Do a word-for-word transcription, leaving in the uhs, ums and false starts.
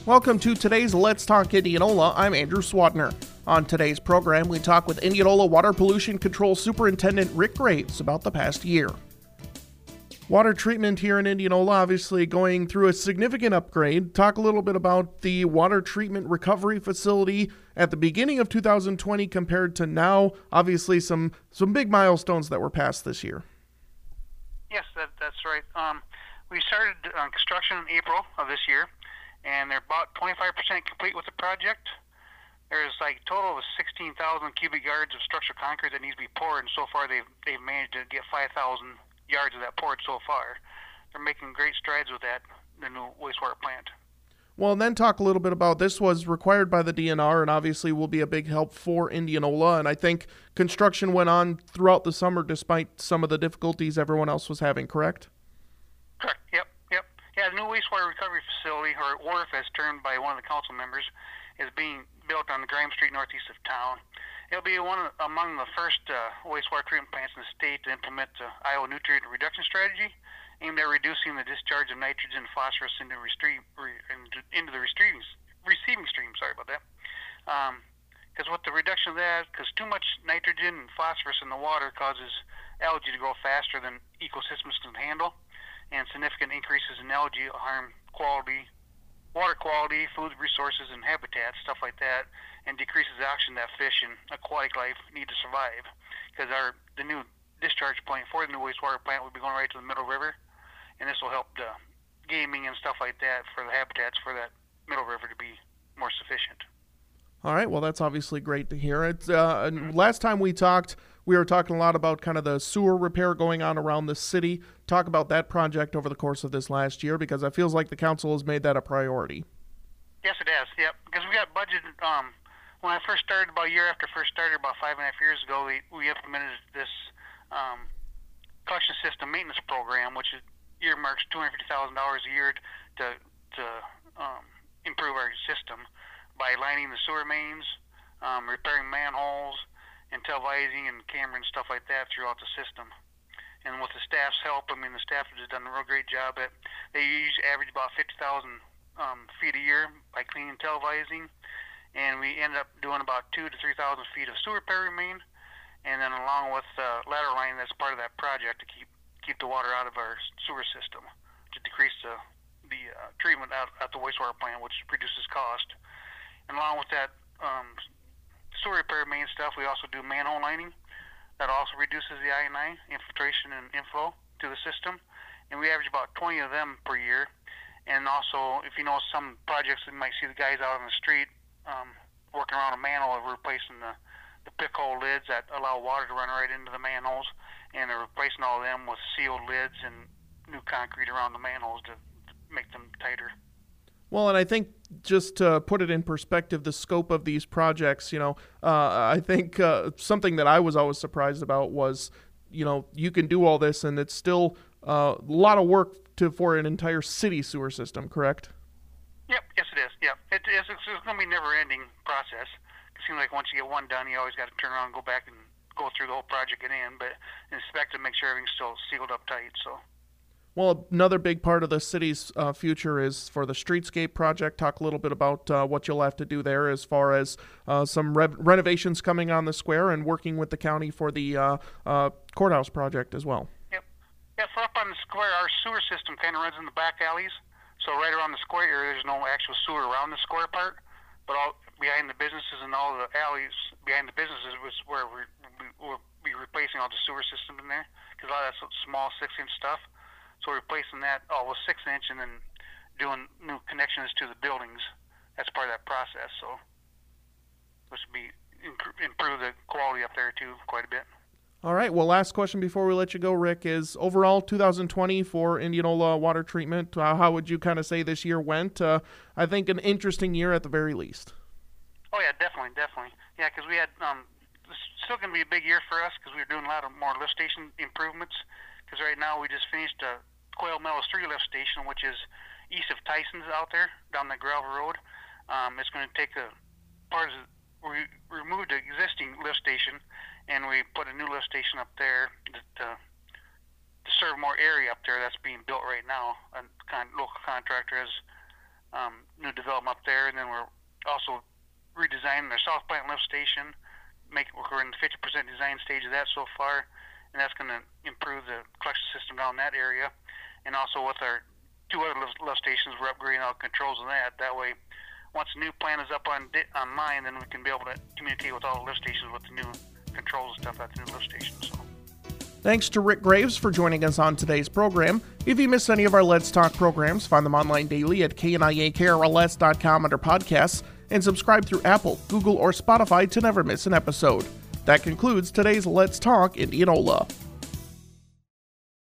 Welcome to today's Let's Talk Indianola. I'm Andrew Swadner. On today's program, we talk with Indianola Water Pollution Control Superintendent Rick Graves about the past year. Water treatment here in Indianola obviously going through a significant upgrade. Talk a little bit about the water treatment recovery facility at the beginning of two thousand twenty compared to now. Obviously some some big milestones that were passed this year. Yes, that, that's right. Um, we started uh, construction in April of this year, and they're about twenty-five percent complete with the project. There's like a total of sixteen thousand cubic yards of structural concrete that needs to be poured, and so far they've, they've managed to get five thousand yards of that poured so far. They're making great strides with that, the new wastewater plant. Well, and then talk a little bit about this was required by the D N R and obviously will be a big help for Indianola. And I think construction went on throughout the summer despite some of the difficulties everyone else was having, correct? Correct, yep, yep. Yeah, the new wastewater recovery facility, or W R F as termed by one of the council members, is being built on Graham Street northeast of town. It'll be one of, among the first uh, wastewater treatment plants in the state to implement the Iowa Nutrient Reduction Strategy, aimed at reducing the discharge of nitrogen and phosphorus into, restre- re- into the receiving, receiving stream. Sorry about that. Because um, with the reduction of that, because too much nitrogen and phosphorus in the water causes algae to grow faster than ecosystems can handle, and significant increases in algae harm quality, water quality, food resources, and habitats, stuff like that, and decreases the oxygen that fish and aquatic life need to survive. Because our the new discharge point for the new wastewater plant will be going right to the Middle River, and this will help the gaming and stuff like that for the habitats for that Middle River to be more sufficient. All right, well, that's obviously great to hear. It's, uh, last time we talked, we were talking a lot about kind of the sewer repair going on around the city. Talk about that project over the course of this last year, because it feels like the council has made that a priority. Yes, it has, yep, because we got budgeted, um, when I first started, about a year after first started, about five and a half years ago, we, we implemented this um, collection system maintenance program, which is earmarks two hundred fifty thousand dollars a year to to um, improve our system by lining the sewer mains, um, repairing manholes, and televising and camera and stuff like that throughout the system. And with the staff's help, I mean, the staff has done a real great job at. They usually average about fifty thousand um, feet a year by cleaning and televising, and we ended up doing about two to three thousand feet of sewer repair remain, and then along with uh, lateral lining, that's part of that project to keep keep the water out of our sewer system, to decrease the the uh, treatment out at the wastewater plant, which reduces cost. And along with that um, sewer repair main stuff, we also do manhole lining. That also reduces the I and I, infiltration and inflow to the system. And we average about twenty of them per year. And also, if you know some projects, you might see the guys out on the street um, working around a manhole, replacing the, the pick hole lids that allow water to run right into the manholes. And they're replacing all of them with sealed lids and new concrete around the manholes to make them tighter. Well, and I think just to put it in perspective, the scope of these projects, you know, uh, I think uh, something that I was always surprised about was, you know, you can do all this and it's still uh, a lot of work to for an entire city sewer system, correct? Yep, yes it is, yep. It, it's it's going to be a never-ending process. It seems like once you get one done, you always got to turn around and go back and go through the whole project again, but inspect to make sure everything's still sealed up tight, so. Well, another big part of the city's uh, future is for the streetscape project. Talk a little bit about uh, what you'll have to do there as far as uh, some re- renovations coming on the square and working with the county for the uh, uh, courthouse project as well. Yep. Yeah, for up on the square, our sewer system kind of runs in the back alleys. So right around the square area, there's no actual sewer around the square part, but all behind the businesses and all the alleys behind the businesses was where we're, we'll be replacing all the sewer system in there, because a lot of that's small six-inch stuff. So we're replacing that all with six inch and then doing new connections to the buildings. That's part of that process. So this will be improve the quality up there too quite a bit. All right. Well, last question before we let you go, Rick, is overall two thousand twenty for Indianola water treatment. Uh, how would you kind of say this year went? Uh, I think an interesting year at the very least. Oh yeah, definitely, definitely. Yeah, because we had um, it's still going to be a big year for us because we're doing a lot of more lift station improvements. Because right now we just finished a Quail Meadows three lift station, which is east of Tyson's out there, down the gravel road. Um, it's going to take a part of the, we removed the existing lift station, and we put a new lift station up there to, to, to serve more area up there that's being built right now. A con- local contractor has um, new development up there, and then we're also redesigning their South Plant lift station. Make we're in the fifty percent design stage of that so far, and that's going to improve the collection system down in that area. And also with our two other lift, lift stations, we're upgrading all the controls on that. That way, once the new plan is up on online, then we can be able to communicate with all the lift stations with the new controls and stuff at the new lift station. So. Thanks to Rick Graves for joining us on today's program. If you missed any of our Let's Talk programs, find them online daily at K N I A K R L S dot com under podcasts, and subscribe through Apple, Google, or Spotify to never miss an episode. That concludes today's Let's Talk Indianola.